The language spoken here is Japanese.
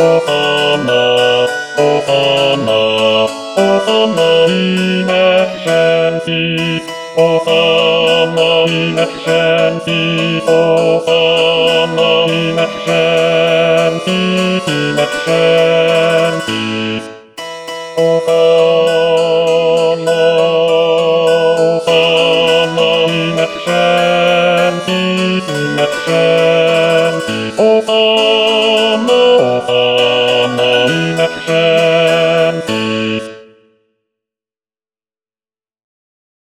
お花、お花、お花イメクシェンシー、お花イメクシェンシー、お花イメクシェンシー、イメクシェンシー、お花、お花イメクシェンシー、イメクシェンシー、お花、お花イメクシェンシー